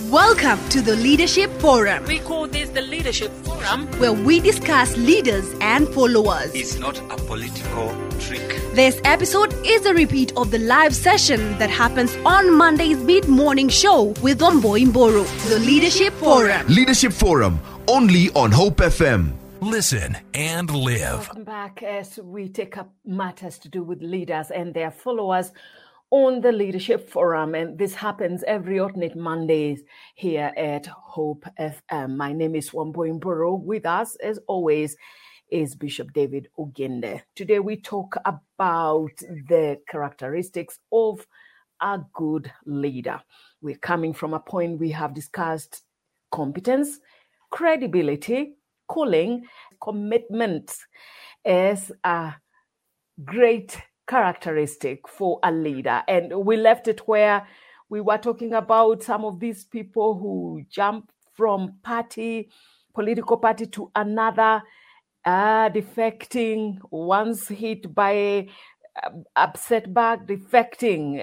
Welcome to the Leadership Forum. We call this the Leadership Forum, where we discuss leaders and followers. It's not a political trick. This episode is a repeat of the live session that happens on Monday's mid-morning show with Wambui Mburu. The Leadership Forum. Leadership Forum, only on Hope FM. Listen and live. Welcome back as we take up matters to do with leaders and their followers on the Leadership Forum. And this happens every alternate Mondays here at Hope FM. My name is Wambui Mburu. With us, as always, is Bishop David Ogende. Today we talk about the characteristics of a good leader. We're coming from a point we have discussed competence, credibility, calling, commitment as a great characteristic for a leader. And we left it where we were talking about some of these people who jump from political party to another, defecting, once hit by a setback, defecting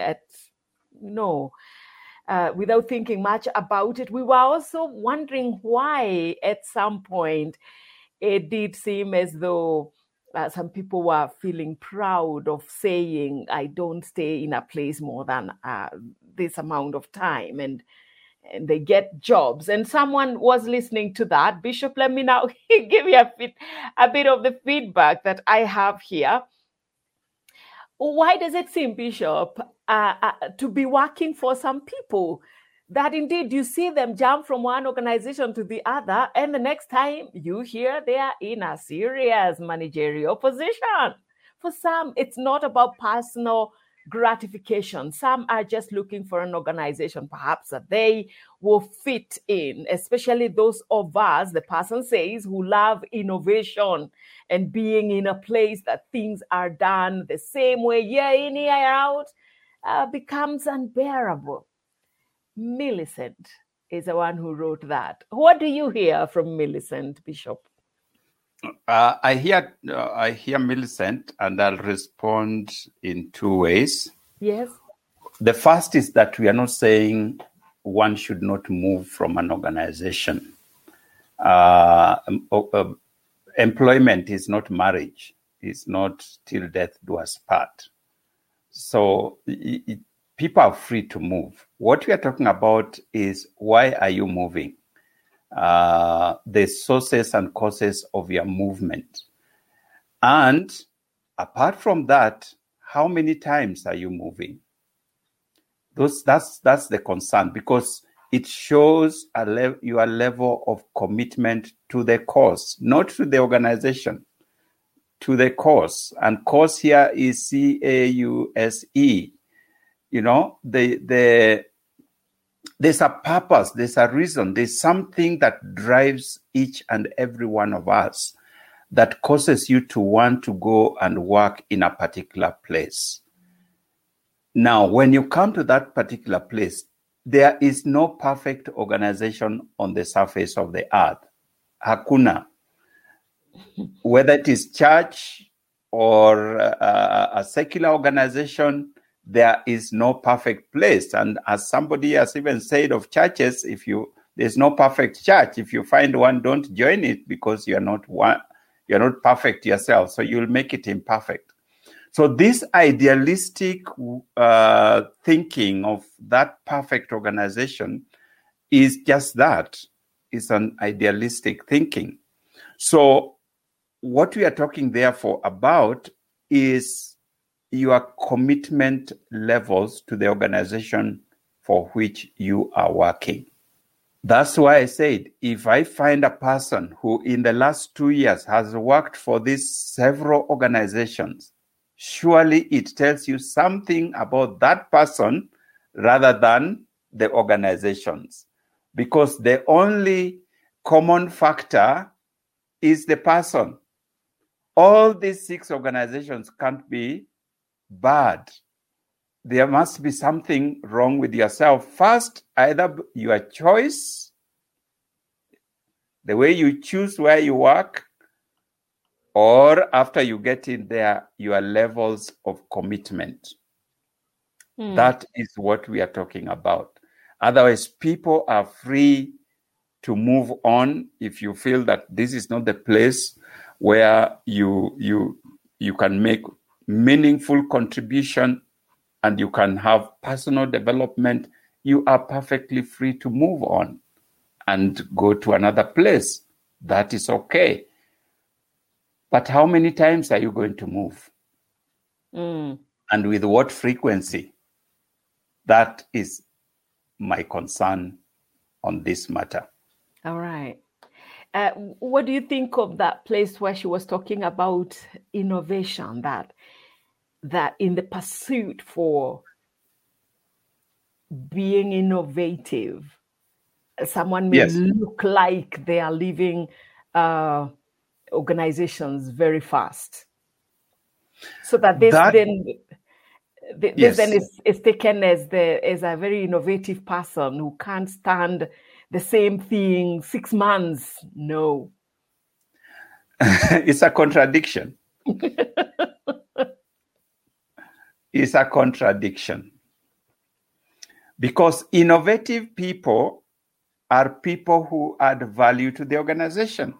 without thinking much about it. We were also wondering why at some point it did seem as though some people were feeling proud of saying, I don't stay in a place more than this amount of time, and they get jobs. And someone was listening to that. Bishop, let me now give you a bit of the feedback that I have here. Why does it seem, Bishop, to be working for some people that indeed you see them jump from one organization to the other, and the next time you hear they are in a serious managerial position? For some, it's not about personal gratification. Some are just looking for an organization, perhaps, that they will fit in, especially those of us, the person says, who love innovation and being in a place that things are done the same way year in, year out, becomes unbearable. Millicent is the one who wrote that. What do you hear from Millicent, Bishop? I hear Millicent, and I'll respond in two ways. Yes. The first is that we are not saying one should not move from an organization. Employment is not marriage. It's not till death do us part. So people are free to move. What we are talking about is, why are you moving? The sources and causes of your movement. And apart from that, how many times are you moving? That's the concern, because it shows your level of commitment to the cause, not to the organization, to the cause. And cause here is CAUSE. There's a purpose, there's a reason, there's something that drives each and every one of us that causes you to want to go and work in a particular place. Now, when you come to that particular place, there is no perfect organization on the surface of the earth. Hakuna. Whether it is church or a secular organization, there is no perfect place. And as somebody has even said of churches, there's no perfect church. If you find one, don't join it, because you're not perfect yourself. So you'll make it imperfect. So this idealistic thinking of that perfect organization is just that. It's an idealistic thinking. So what we are talking therefore about is your commitment levels to the organization for which you are working. That's why I said, if I find a person who in the last 2 years has worked for these several organizations, surely it tells you something about that person rather than the organizations. Because the only common factor is the person. All these 6 organizations can't be bad. There must be something wrong with yourself. First, either your choice, the way you choose where you work, or after you get in there, your levels of commitment. That is what we are talking about. Otherwise, people are free to move on if you feel that this is not the place where you can make meaningful contribution and you can have personal development. You are perfectly free to move on and go to another place. That is okay. But how many times are you going to move? And with what frequency? That is my concern on this matter. All right. What do you think of that place where she was talking about innovation, that in the pursuit for being innovative, someone may look like they are leaving organizations very fast, so that this then is taken as a very innovative person who can't stand the same thing 6 months. No. It's a contradiction. It's a contradiction. Because innovative people are people who add value to the organization.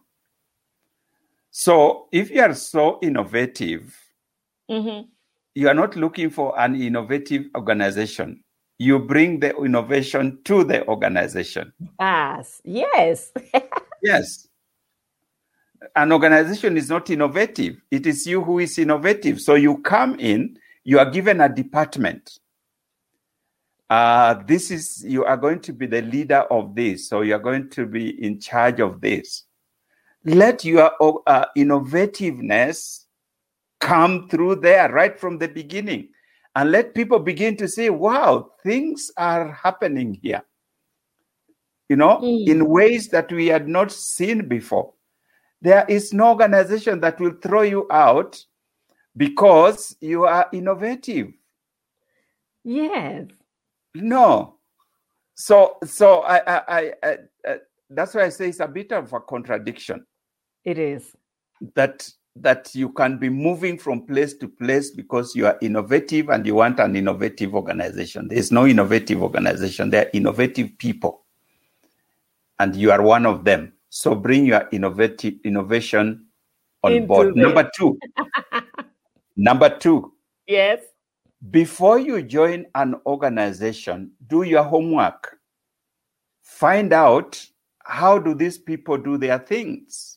So if you are so innovative, you are not looking for an innovative organization. You bring the innovation to the organization. Yes. Yes. An organization is not innovative. It is you who is innovative. So you come in, you are given a department. You are going to be the leader of this. So you are going to be in charge of this. Let your innovativeness come through there right from the beginning. And let people begin to say, wow, things are happening here. In ways that we had not seen before. There is no organization that will throw you out because you are innovative. Yes. No. So I that's why I say it's a bit of a contradiction. It is. That you can be moving from place to place because you are innovative and you want an innovative organization. There is no innovative organization. There are innovative people. And you are one of them. So bring your innovation on board. Number two. Yes. Before you join an organization, do your homework. Find out how do these people do their things.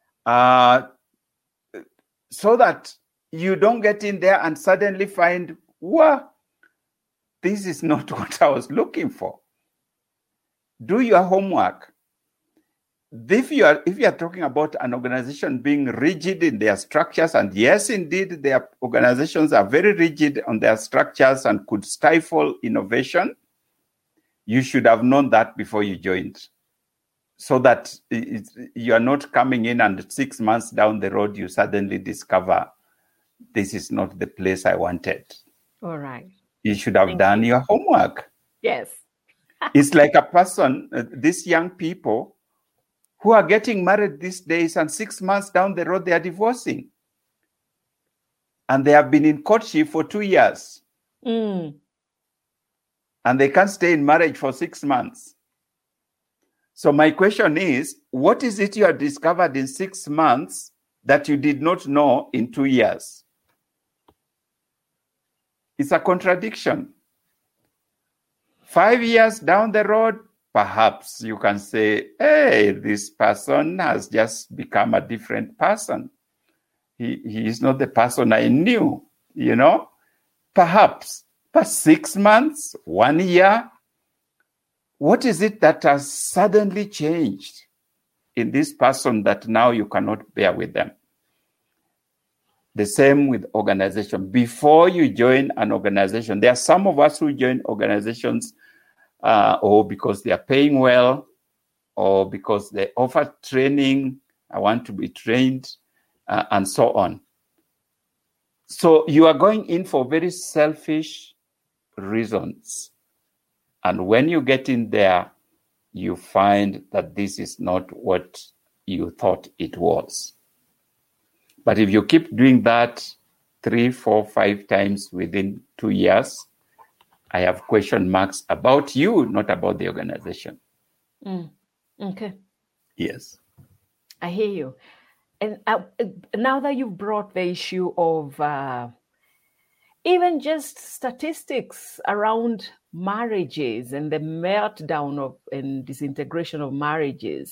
So that you don't get in there and suddenly find, wow, this is not what I was looking for. Do your homework. If you are talking about an organization being rigid in their structures, and yes, indeed, their organizations are very rigid on their structures and could stifle innovation, you should have known that before you joined. So that you are not coming in and 6 months down the road, you suddenly discover this is not the place I wanted. All right. You should have done your homework. Yes. It's like a person, these young people who are getting married these days and 6 months down the road, they are divorcing. And they have been in courtship for 2 years. And they can't stay in marriage for 6 months. So my question is, what is it you have discovered in 6 months that you did not know in 2 years? It's a contradiction. 5 years down the road, perhaps you can say, hey, this person has just become a different person. He is not the person I knew, Perhaps. But 6 months, 1 year, what is it that has suddenly changed in this person that now you cannot bear with them? The same with organization. Before you join an organization, there are some of us who join organizations or because they are paying well, or because they offer training. I want to be trained, and so on. So you are going in for very selfish reasons. And when you get in there, you find that this is not what you thought it was. But if you keep doing that 3, 4, 5 times within 2 years, I have question marks about you, not about the organization. Okay. Yes. I hear you. And now that you've brought the issue of even just statistics around marriages and the meltdown of and disintegration of marriages,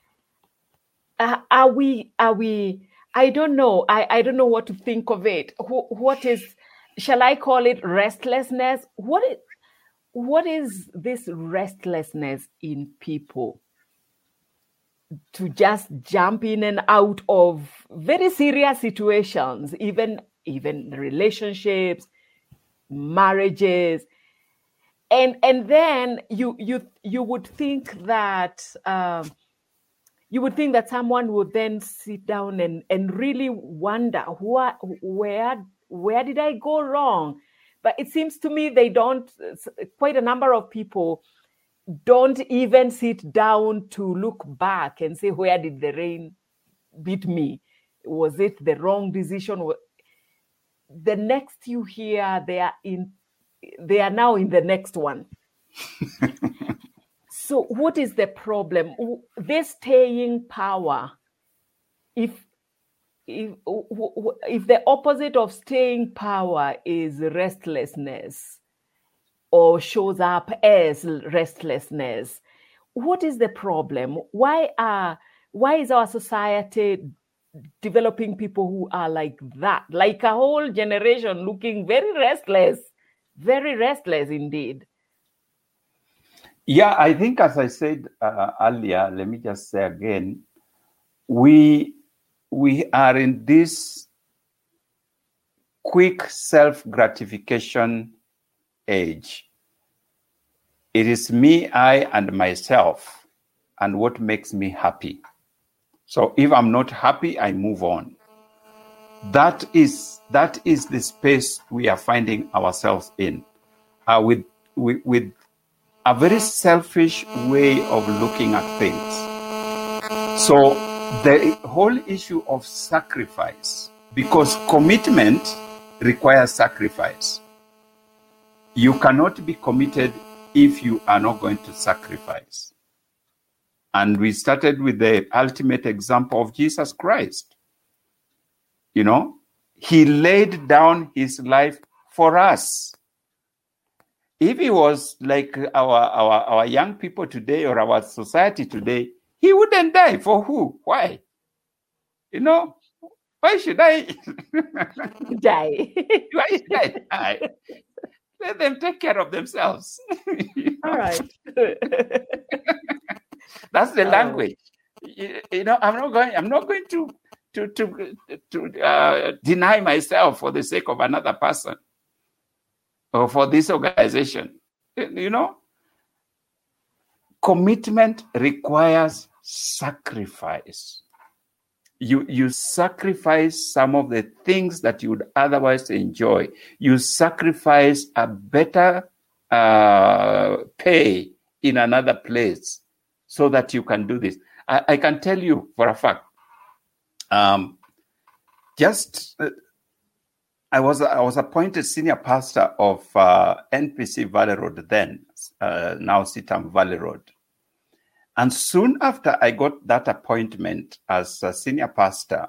are we? I don't know. I don't know what to think of it. What is? Shall I call it restlessness? What is this restlessness in people to just jump in and out of very serious situations, even relationships, marriages, and then you would think that someone would then sit down and really wonder where did I go wrong? But it seems to me they don't. Quite a number of people don't even sit down to look back and say, where did the rain beat me? Was it the wrong decision? The next you hear, they are now in the next one. So what is the problem? This staying power, if the opposite of staying power is restlessness, or shows up as restlessness, what is the problem? Why is our society developing people who are like that? Like a whole generation looking very restless indeed. Yeah, I think, as I said earlier, let me just say again, we are in this quick self-gratification age. It is me, I, and myself, and what makes me happy. So if I'm not happy, I move on. That is the space we are finding ourselves in, with a very selfish way of looking at things. So the whole issue of sacrifice, because commitment requires sacrifice. You cannot be committed if you are not going to sacrifice. And we started with the ultimate example of Jesus Christ. You know, he laid down his life for us. If he was like our young people today or our society today, he wouldn't die. For who? Why? You know, why should I die? Why should I die? Let them take care of themselves. All right. That's the language. You know, I'm not going to deny myself for the sake of another person or for this organization. You know, commitment requires sacrifice. You sacrifice some of the things that you would otherwise enjoy. You sacrifice a better pay in another place so that you can do this. I can tell you for a fact. I was appointed senior pastor of NPC Valley Road then, now CITAM Valley Road. And soon after I got that appointment as a senior pastor,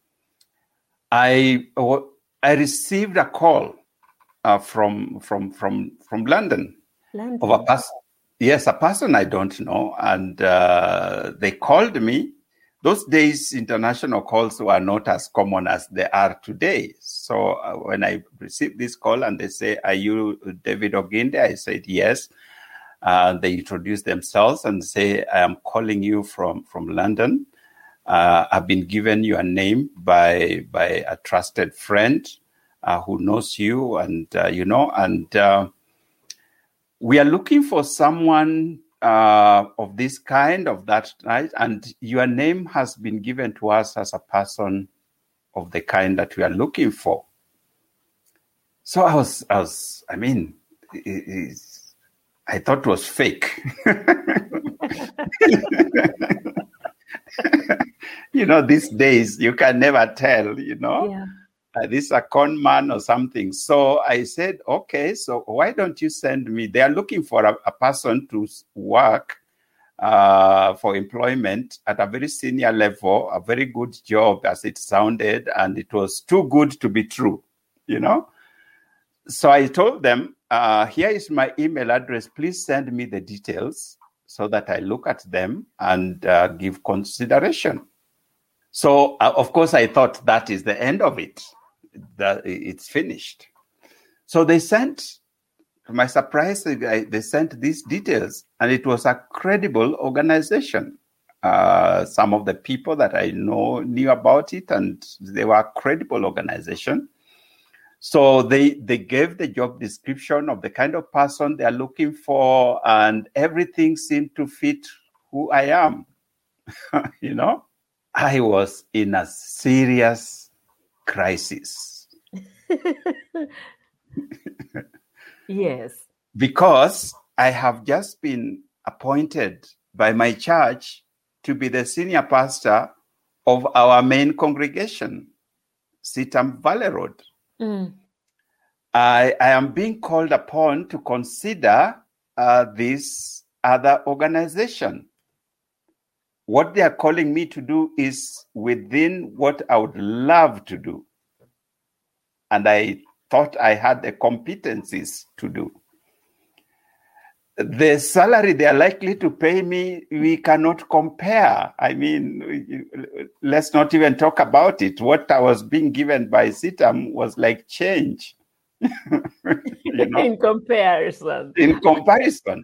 I received a call from London. Of a person. Yes, a person I don't know, and they called me. Those days, international calls were not as common as they are today. So when I received this call and they say, "Are you David Oginde?" I said, "Yes." They introduce themselves and say, "I am calling you from London. I've been given your name by a trusted friend who knows you, and we are looking for someone of this kind, of that, right? And your name has been given to us as a person of the kind that we are looking for." So I thought it was fake. You know, these days you can never tell, you know. Yeah. this is a con man or something. So I said, okay, so why don't you send me? They are looking for a person to work for employment at a very senior level, a very good job as it sounded, and it was too good to be true, you know? So I told them, here is my email address. Please send me the details so that I look at them and give consideration. So, of course, I thought that is the end of it, that it's finished. So they sent, to my surprise, they sent these details, and it was a credible organization. Some of the people that I knew about it, and they were a credible organization. So they gave the job description of the kind of person they are looking for, and everything seemed to fit who I am, you know? I was in a serious crisis. Yes. Because I have just been appointed by my church to be the senior pastor of our main congregation, CITAM Valley Road. I am being called upon to consider this other organization. What they are calling me to do is within what I would love to do. And I thought I had the competencies to do. The salary they are likely to pay me, we cannot compare. I mean, let's not even talk about it. What I was being given by CITAM was like change. You know? In comparison. In comparison.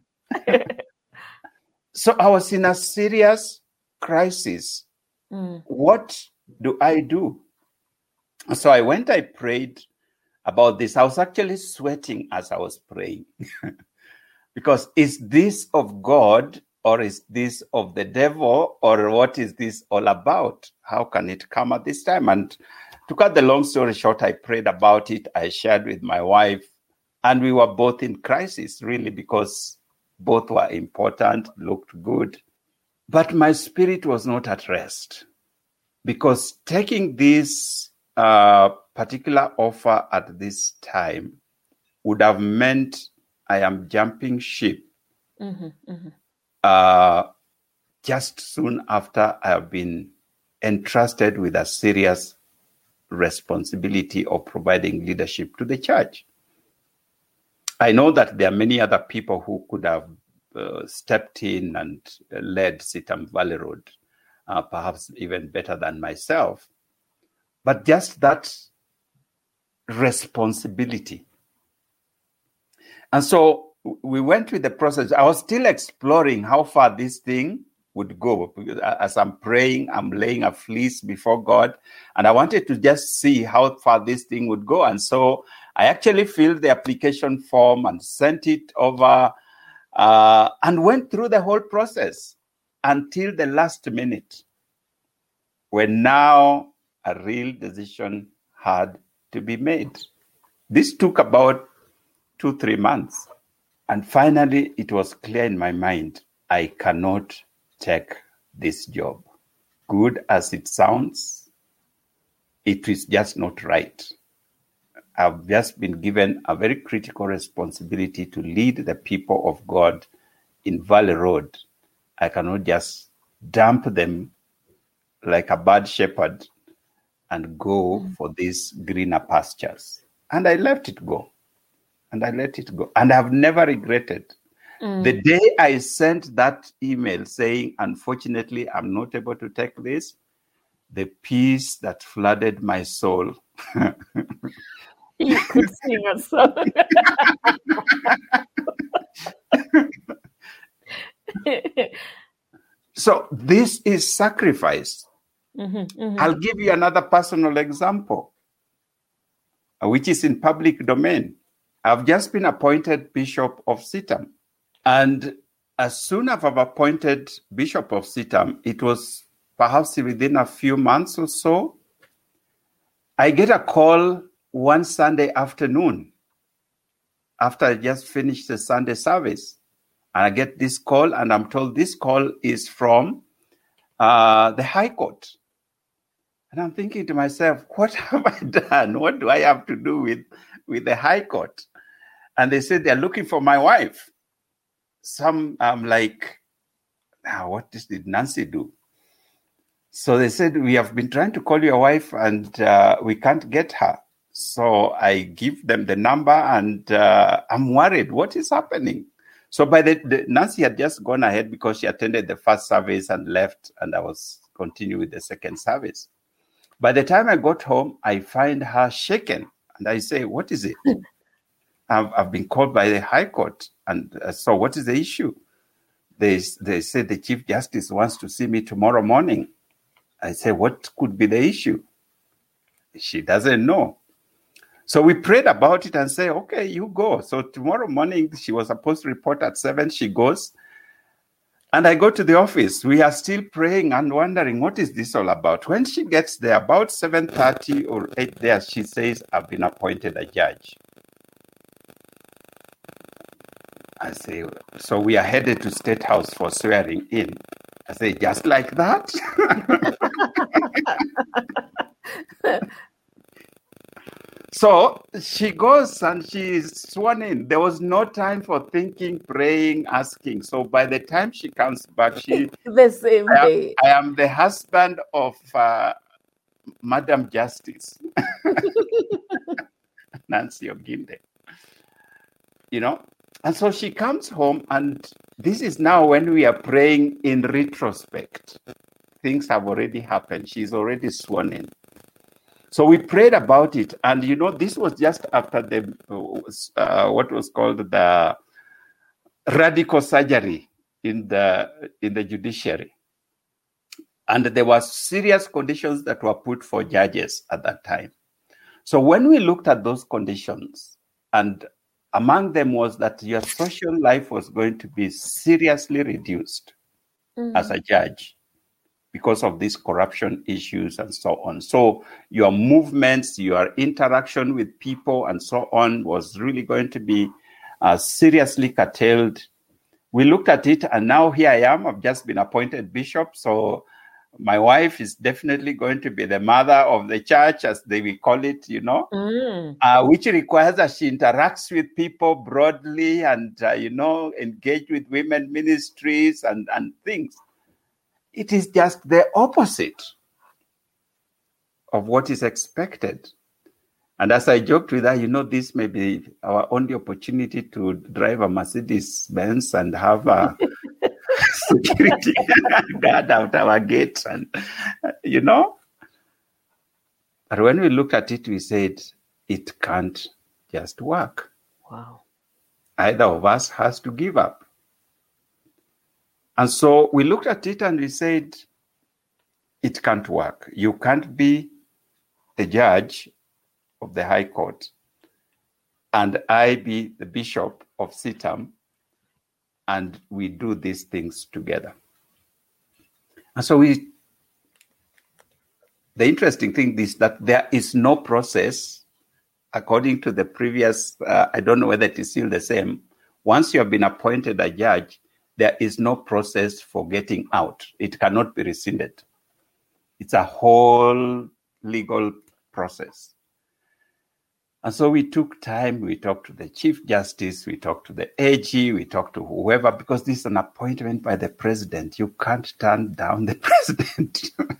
So I was in a serious crisis. What do I do? So I prayed about this. I was actually sweating as I was praying. Because is this of God, or is this of the devil, or what is this all about? How can it come at this time? And to cut the long story short, I prayed about it. I shared with my wife, and we were both in crisis, really, because both were important, looked good. But my spirit was not at rest, because taking this particular offer at this time would have meant I am jumping ship just soon after I have been entrusted with a serious responsibility of providing leadership to the church. I know that there are many other people who could have stepped in and led CITAM Valley Road, perhaps even better than myself. But just that responsibility. And so we went with the process. I was still exploring how far this thing would go. Because as I'm praying, I'm laying a fleece before God, and I wanted to just see how far this thing would go. And so I actually filled the application form and sent it over and went through the whole process until the last minute, when now a real decision had to be made. This took about 2-3 months. And finally, it was clear in my mind, I cannot take this job. Good as it sounds, it is just not right. I've just been given a very critical responsibility to lead the people of God in Valley Road. I cannot just dump them like a bad shepherd and go for these greener pastures. And I let it go. And I let it go. And I've never regretted. The day I sent that email saying, unfortunately, I'm not able to take this, the peace that flooded my soul. You could sing a song. So this is sacrifice. I'll give you another personal example, which is in public domain. I've just been appointed Bishop of CITAM. And as soon as I've appointed Bishop of CITAM, it was perhaps within a few months or so, I get a call one Sunday afternoon after I just finished the Sunday service. And I get this call, and I'm told this call is from the High Court. And I'm thinking to myself, what have I done? What do I have to do with the High Court? And they said they're looking for my wife. I'm like, what did Nancy do? So they said, we have been trying to call your wife and we can't get her. So I give them the number and I'm worried. What is happening? So by Nancy had just gone ahead because she attended the first service and left, and I was continuing with the second service. By the time I got home, I find her shaken. And I say, what is it? I've been called by the High Court. And so what is the issue? They say the Chief Justice wants to see me tomorrow morning. I say, what could be the issue? She doesn't know. So we prayed about it and say, okay, you go. So tomorrow morning, she was supposed to report at 7. She goes. And I go to the office. We are still praying and wondering, what is this all about? When she gets there, about 7:30 or 8 there, she says, I've been appointed a judge. I say, so we are headed to State House for swearing in. I say, just like that? So she goes and she's sworn in. There was no time for thinking, praying, asking. So by the time she comes back, the same day. I am the husband of Madam Justice, Nancy Oginde. And so she comes home, and this is now when we are praying in retrospect. Things have already happened. She's already sworn in. So we prayed about it, and this was just after the what was called the radical surgery in the judiciary, and there were serious conditions that were put for judges at that time. So when we looked at those conditions, and among them was that your social life was going to be seriously reduced as a judge, because of these corruption issues and so on. So your movements, your interaction with people and so on was really going to be seriously curtailed. We looked at it, and now here I am. I've just been appointed bishop. So my wife is definitely going to be the mother of the church, as they will call it, which requires that she interacts with people broadly and, engage with women ministries and things. It is just the opposite of what is expected. And as I joked with her, this may be our only opportunity to drive a Mercedes-Benz and have a security guard out our gates. And, But when we looked at it, we said, it can't just work. Wow. Either of us has to give up. And so we looked at it and we said, it can't work. You can't be the judge of the High Court and I be the bishop of CITAM, and we do these things together. And so the interesting thing is that there is no process, according to the previous, I don't know whether it is still the same. Once you have been appointed a judge, there is no process for getting out. It cannot be rescinded. It's a whole legal process. And so we took time, we talked to the Chief Justice, we talked to the AG, we talked to whoever, because this is an appointment by the president. You can't turn down the president.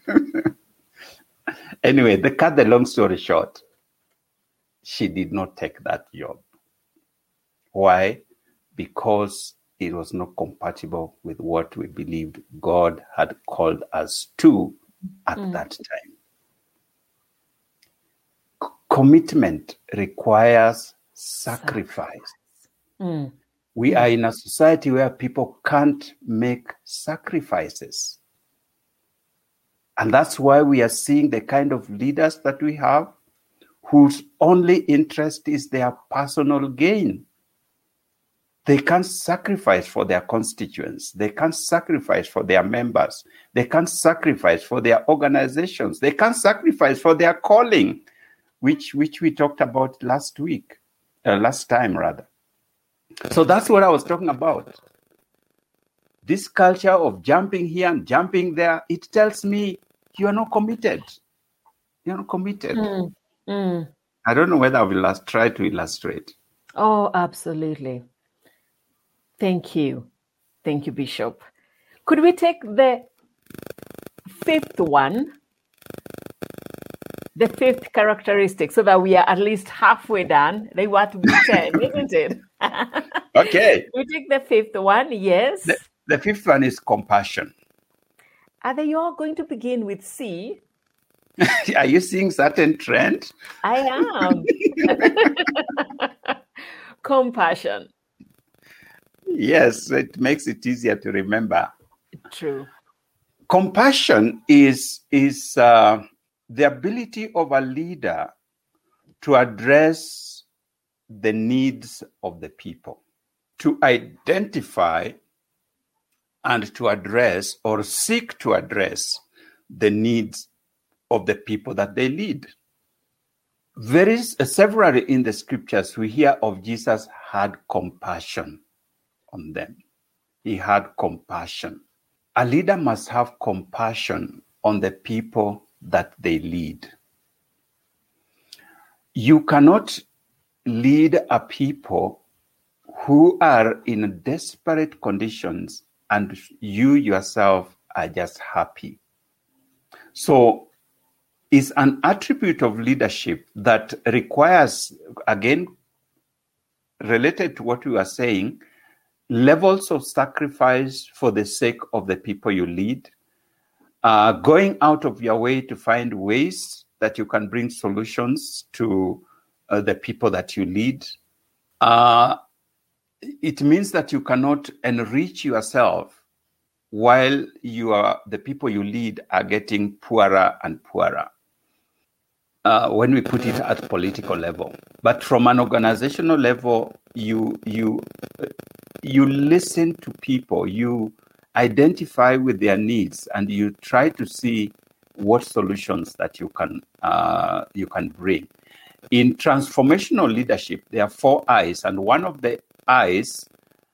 Anyway, they cut the long story short. She did not take that job. Why? Because it was not compatible with what we believed God had called us to at that time. Commitment requires sacrifice. We are in a society where people can't make sacrifices. And that's why we are seeing the kind of leaders that we have, whose only interest is their personal gain. They can't sacrifice for their constituents. They can't sacrifice for their members. They can't sacrifice for their organizations. They can't sacrifice for their calling, which we talked about last time. So that's what I was talking about. This culture of jumping here and jumping there, it tells me you are not committed. committed. Mm. I don't know whether I will try to illustrate. Oh, absolutely. Thank you. Thank you, Bishop. Could we take the fifth one? The fifth characteristic, so that we are at least halfway done. They want to be 10, isn't it? Okay. We take the fifth one, yes. The fifth one is compassion. Are they all going to begin with C? Are you seeing certain trend? I am. Compassion. Yes, it makes it easier to remember. True. Compassion is the ability of a leader to address the needs of the people, to identify and to address or seek to address the needs of the people that they lead. There is several in the scriptures we hear of Jesus had compassion on them. He had compassion. A leader must have compassion on the people that they lead. You cannot lead a people who are in desperate conditions and you yourself are just happy. So it's an attribute of leadership that requires, again, related to what we were saying, levels of sacrifice for the sake of the people you lead, going out of your way to find ways that you can bring solutions to the people that you lead. It means that you cannot enrich yourself while the people you lead are getting poorer and poorer. When we put it at political level, but from an organizational level, you listen to people, you identify with their needs, and you try to see what solutions that you can bring. In transformational leadership, there are 4 I's, and one of the I's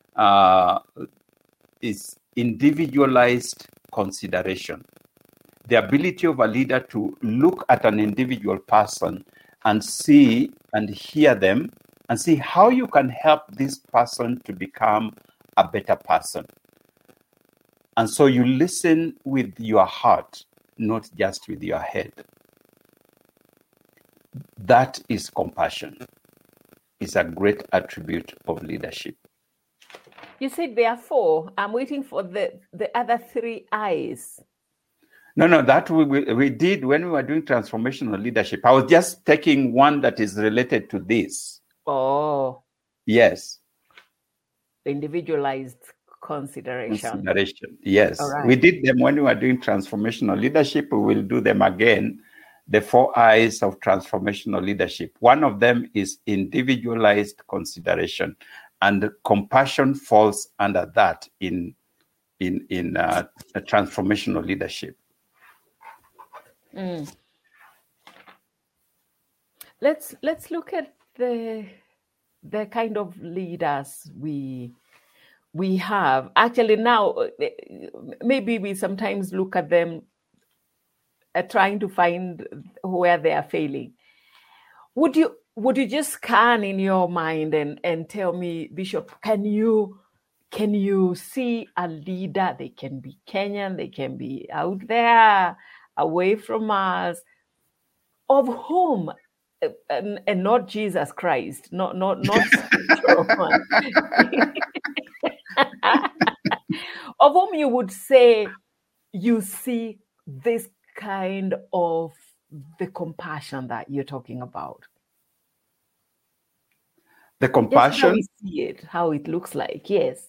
is individualized consideration. The ability of a leader to look at an individual person and see and hear them and see how you can help this person to become a better person. And so you listen with your heart, not just with your head. That is compassion. It's a great attribute of leadership. You said there are 4. I'm waiting for the other 3 I's. No, that we did when we were doing transformational leadership. I was just taking one that is related to this. Oh. Yes. Individualized consideration. Yes. Right. We did them when we were doing transformational leadership. We will do them again. The 4 I's of transformational leadership. One of them is individualized consideration, and compassion falls under that in a transformational leadership. Let's look at the kind of leaders we have. Actually, now maybe we sometimes look at them trying to find where they are failing. Would you just scan in your mind and tell me, Bishop, can you see a leader? They can be Kenyan, they can be out there, away from us, of whom, and not Jesus Christ, not of whom you would say you see this kind of the compassion that you're talking about. The compassion? How we see it, how it looks like, yes.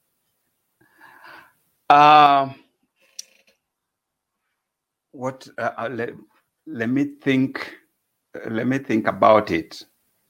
Let me think about it.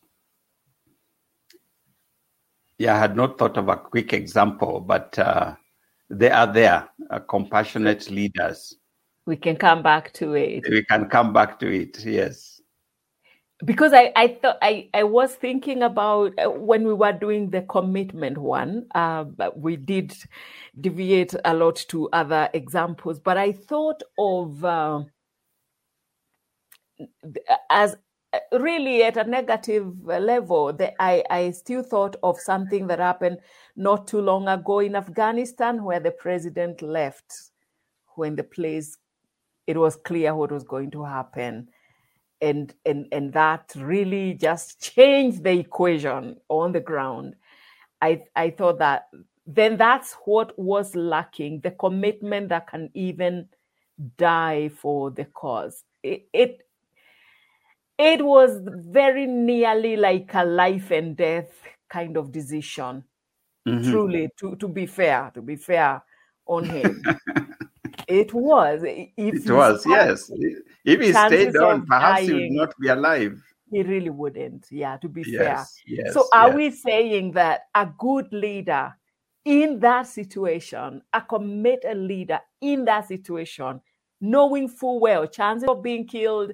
Yeah, I had not thought of a quick example, but they are there, compassionate leaders. We can come back to it. We can come back to it, yes. Because I thought I was thinking about when we were doing the commitment one, we did deviate a lot to other examples, but I thought of as really at a negative level, I still thought of something that happened not too long ago in Afghanistan, where the president left when it was clear what was going to happen. And that really just changed the equation on the ground. I thought that then that's what was lacking, the commitment that can even die for the cause. It was very nearly like a life and death kind of decision. Mhm. Truly, to be fair on him. It was. It was, yes. If he stayed on, perhaps he would dying, not be alive. he really wouldn't. Yeah, to be fair. Yes. So are yes. we saying that a good leader in that situation, a committed leader in that situation, knowing full well chances of being killed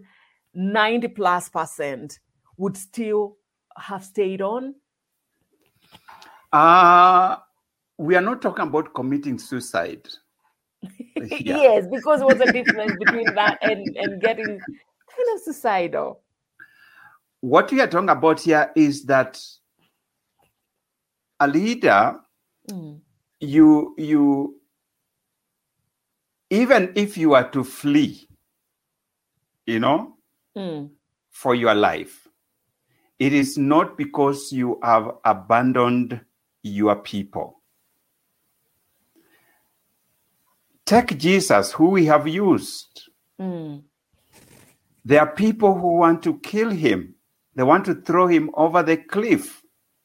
90+%, would still have stayed on? We are not talking about committing suicide. Yeah. Yes, because what's the difference between that and getting kind of suicidal? What we are talking about here is that a leader, you even if you are to flee, for your life, it is not because you have abandoned your people. Take Jesus, who we have used. There are people who want to kill him. They want to throw him over the cliff.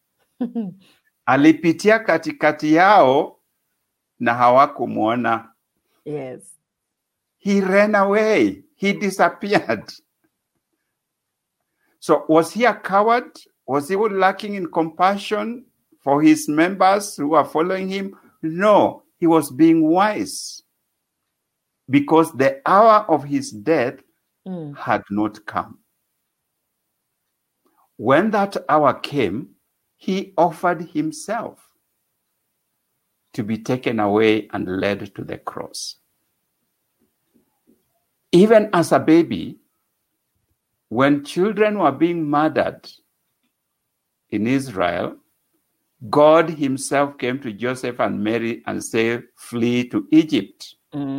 Alipitia katikati yao na hawakumuona. Yes. He ran away. He disappeared. So was he a coward? Was he lacking in compassion for his members who are following him? No, he was being wise, because the hour of his death had not come. When that hour came, he offered himself to be taken away and led to the cross. Even as a baby, when children were being murdered in Israel, God himself came to Joseph and Mary and said, "Flee to Egypt."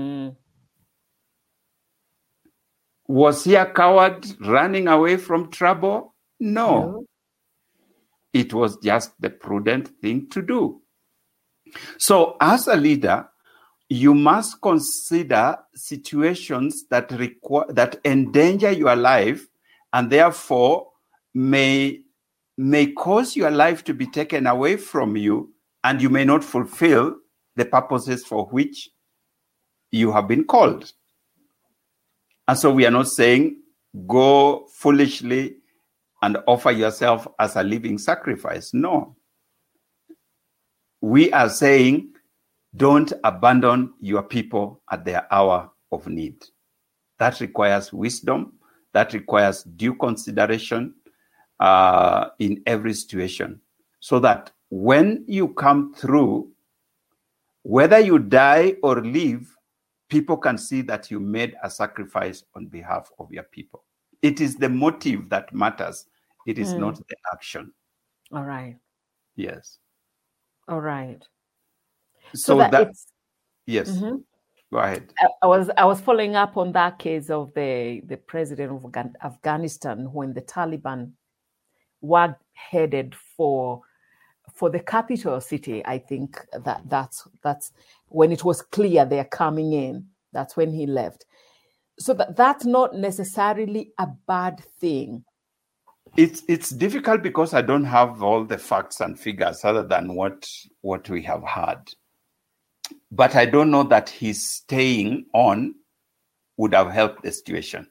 Was he a coward running away from trouble? No. It was just the prudent thing to do. So as a leader, you must consider situations that endanger your life and therefore may cause your life to be taken away from you, and you may not fulfill the purposes for which you have been called. And so we are not saying go foolishly and offer yourself as a living sacrifice. No. We are saying don't abandon your people at their hour of need. That requires wisdom. That requires due consideration in every situation, so that when you come through, whether you die or live, people can see that you made a sacrifice on behalf of your people. It is the motive that matters. It is not the action. All right. Yes. All right. So that yes. Go ahead. I was following up on that case of the president of Afghanistan when the Taliban were headed for the capital city. I think that's when it was clear they're coming in. That's when he left. So that's not necessarily a bad thing. It's difficult because I don't have all the facts and figures other than what we have heard. But I don't know that his staying on would have helped the situation.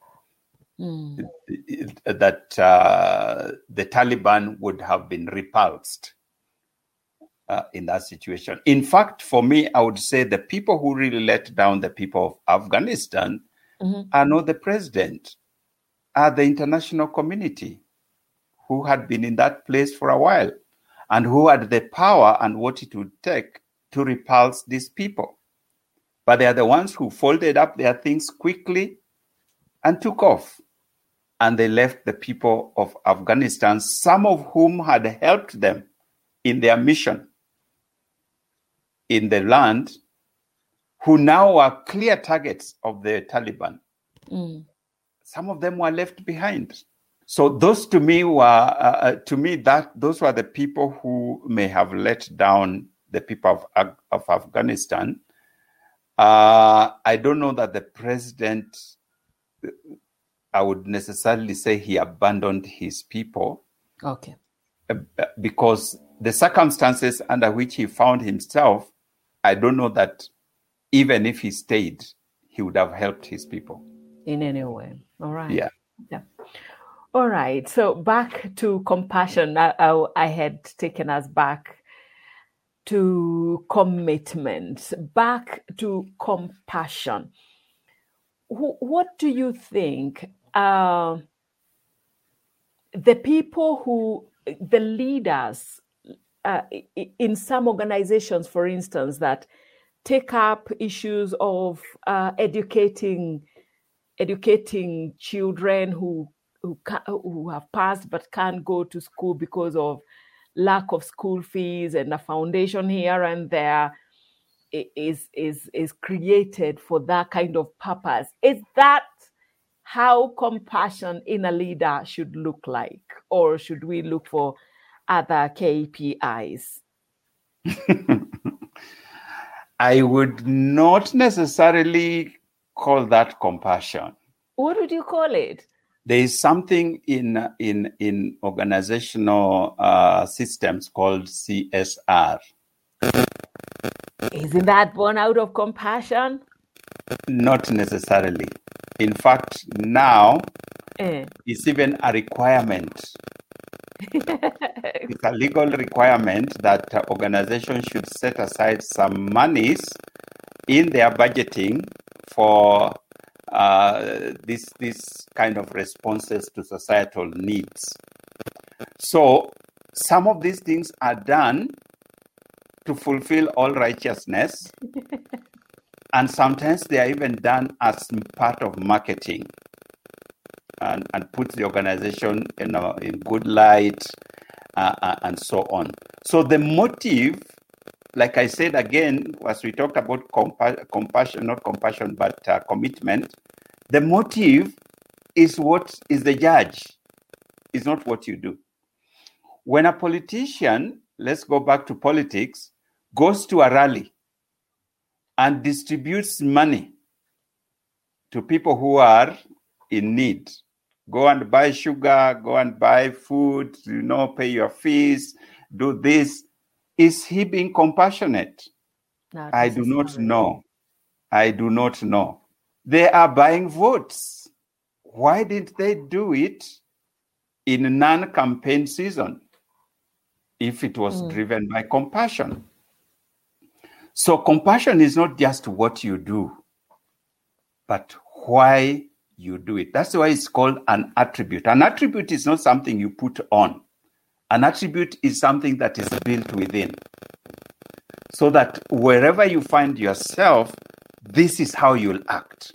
That the Taliban would have been repulsed in that situation. In fact, for me, I would say the people who really let down the people of Afghanistan are not the president, are the international community who had been in that place for a while and who had the power and what it would take to repulse these people. But they are the ones who folded up their things quickly and took off. and they left the people of Afghanistan, some of whom had helped them in their mission in the land, who now are clear targets of the Taliban. Some of them were left behind. So those to me were, those were the people who may have let down the people of Afghanistan. I don't know that the president, I would necessarily say he abandoned his people. Okay. Because the circumstances under which he found himself, I don't know that even if he stayed, he would have helped his people. In any way. All right. Yeah. All right. So back to compassion. I had taken us back to commitment, back to compassion. What do you think the leaders in some organizations, for instance, that take up issues of educating children who have passed but can't go to school because of lack of school fees, and a foundation here and there is created for that kind of purpose? Is that how compassion in a leader should look like, or should we look for other KPIs? I would not necessarily call that compassion. What would you call it? There is something in organizational systems called CSR. Isn't that born out of compassion? Not necessarily. In fact, now it's even a requirement. It's a legal requirement that organizations should set aside some monies in their budgeting for this kind of responses to societal needs. So some of these things are done to fulfill all righteousness, and sometimes they are even done as part of marketing and puts the organization in good light and so on. So the motive, like I said again, as we talked about compassion, not compassion, but commitment, the motive is what is the judge, is not what you do. When a politician, let's go back to politics, goes to a rally and distributes money to people who are in need, go and buy sugar, go and buy food, pay your fees, do this. Is he being compassionate? I do not know. They are buying votes. Why didn't they do it in non-campaign season if it was driven by compassion? So compassion is not just what you do, but why you do it. That's why it's called an attribute. An attribute is not something you put on. An attribute is something that is built within. So that wherever you find yourself, this is how you'll act.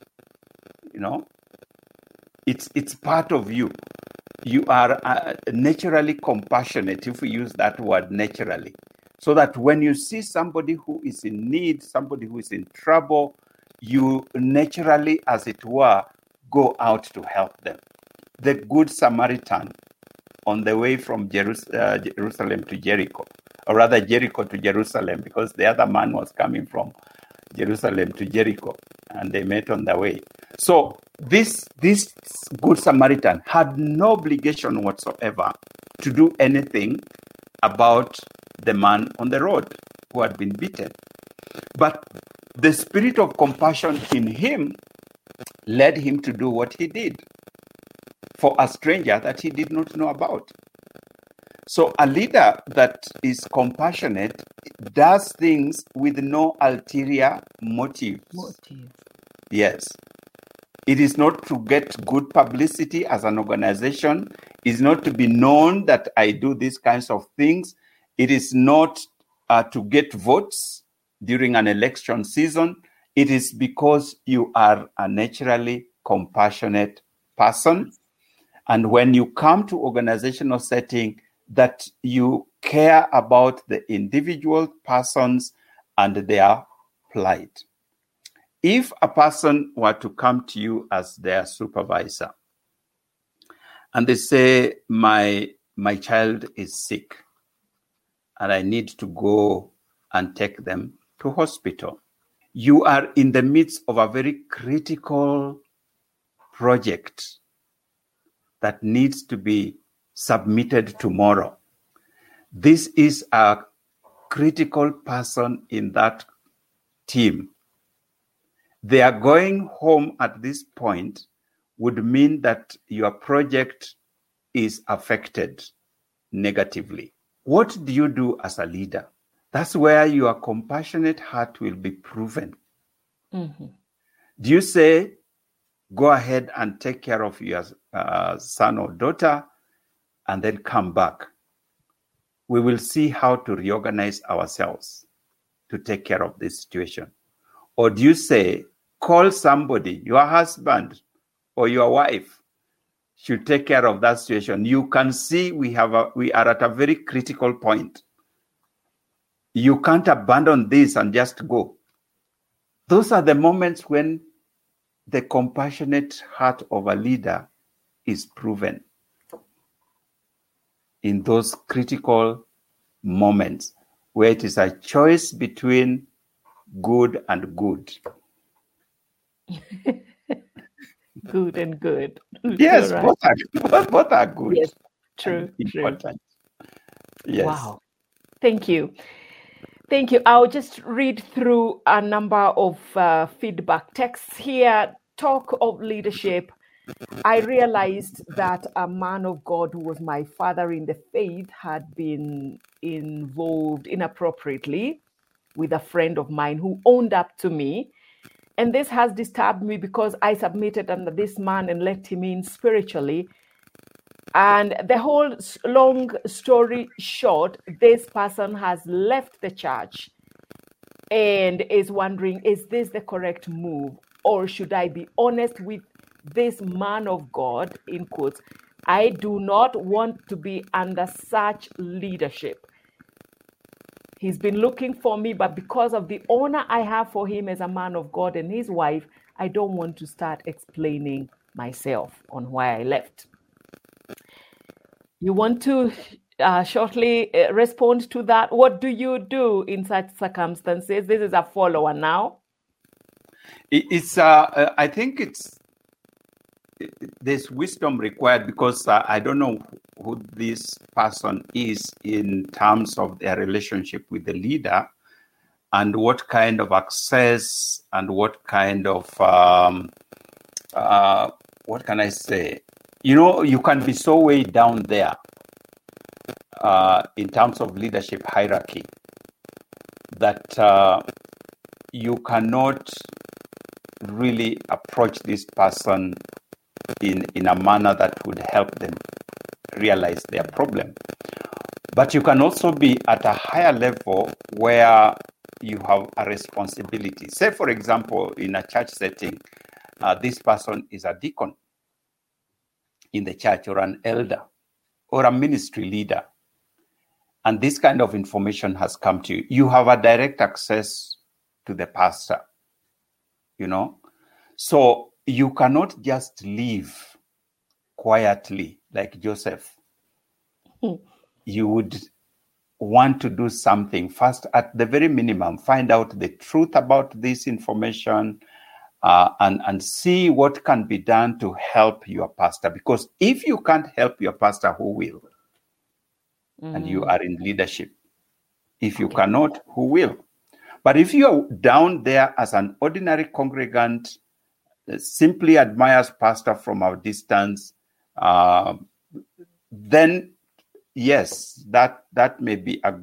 It's part of you. You are naturally compassionate, if we use that word naturally. So that when you see somebody who is in need, somebody who is in trouble, you naturally, as it were, go out to help them. The Good Samaritan on the way from Jerusalem to Jericho, or rather Jericho to Jerusalem, because the other man was coming from Jerusalem to Jericho, and they met on the way. So this Good Samaritan had no obligation whatsoever to do anything about the man on the road who had been beaten. But the spirit of compassion in him led him to do what he did for a stranger that he did not know about. So a leader that is compassionate does things with no ulterior motive. Yes. It is not to get good publicity as an organization. It's not to be known that I do these kinds of things. It is not to get votes during an election season. It is because you are a naturally compassionate person. And when you come to organizational setting, that you care about the individual persons and their plight. If a person were to come to you as their supervisor and they say, my child is sick and I need to go and take them to hospital. You are in the midst of a very critical project that needs to be submitted tomorrow. This is a critical person in that team. They are going home at this point would mean that your project is affected negatively. What do you do as a leader? That's where your compassionate heart will be proven. Mm-hmm. Do you say, go ahead and take care of your son or daughter and then come back? We will see how to reorganize ourselves to take care of this situation. Or do you say, call somebody, your husband or your wife should take care of that situation? You can see we are at a very critical point. You can't abandon this and just go. Those are the moments when the compassionate heart of a leader is proven. In those critical moments where it is a choice between good and good. Good and good. Yes, right. both are good. Yes, true. Important. Yes. Wow. Thank you. I'll just read through a number of feedback texts here. Talk of leadership. I realized that a man of God who was my father in the faith had been involved inappropriately with a friend of mine who owned up to me. And this has disturbed me because I submitted under this man and let him in spiritually. And the whole long story short, this person has left the church and is wondering, is this the correct move? Or should I be honest with this man of God, in quotes? I do not want to be under such leadership. He's been looking for me, but because of the honor I have for him as a man of God and his wife, I don't want to start explaining myself on why I left. You want to shortly respond to that? What do you do in such circumstances? This is a follower now. I think there's wisdom required because I don't know who this person is in terms of their relationship with the leader and what kind of access and what kind of, what can I say? You can be so way down there in terms of leadership hierarchy that you cannot really approach this person in a manner that would help them realize their problem. But you can also be at a higher level where you have a responsibility. Say, for example, in a church setting, this person is a deacon in the church or an elder or a ministry leader. And this kind of information has come to you. You have a direct access to the pastor, So you cannot just leave quietly like Joseph. You would want to do something first, at the very minimum, find out the truth about this information and see what can be done to help your pastor. Because if you can't help your pastor, who will? And you are in leadership. If you cannot, who will? But if you're down there as an ordinary congregant, simply admires pastor from a distance, then yes, that may be a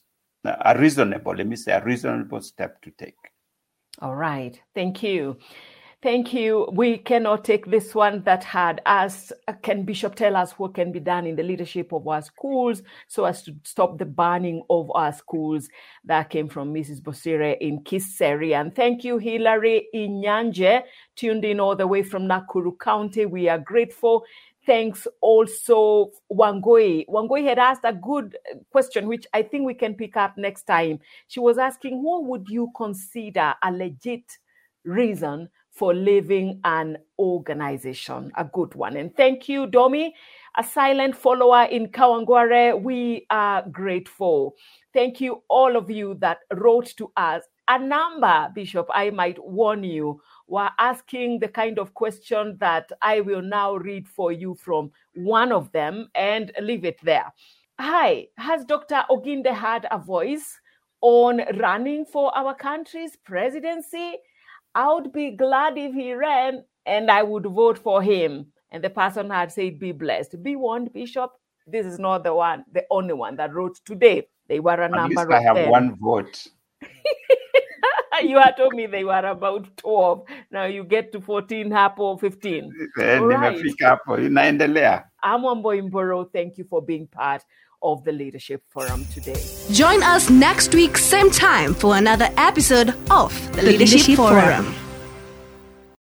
reasonable step to take. All right. Thank you. We cannot take this one that had asked, can Bishop tell us what can be done in the leadership of our schools so as to stop the burning of our schools? That came from Mrs. Bosire in Kiseri. And thank you, Hilary Inyanje, tuned in all the way from Nakuru County. We are grateful. Thanks also Wangoi. Wangoi had asked a good question, which I think we can pick up next time. She was asking, what would you consider a legit reason for leaving an organization? A good one. And thank you, Domi, a silent follower in Kawangware. We are grateful. Thank you, all of you that wrote to us. A number, Bishop, I might warn you, were asking the kind of question that I will now read for you from one of them and leave it there. Hi, has Dr. Oginde had a voice on running for our country's presidency? I would be glad if he ran and I would vote for him. And the person had said, be blessed. Be warned, Bishop, this is not the only one that wrote today. They were a number of them. At least I have one vote. You had told me they were about 12. Now you get to 14 hapo 15. Right. I'm Wamboi Mboro. Thank you for being part of the Leadership Forum today. Join us next week, same time, for another episode of the Leadership Forum.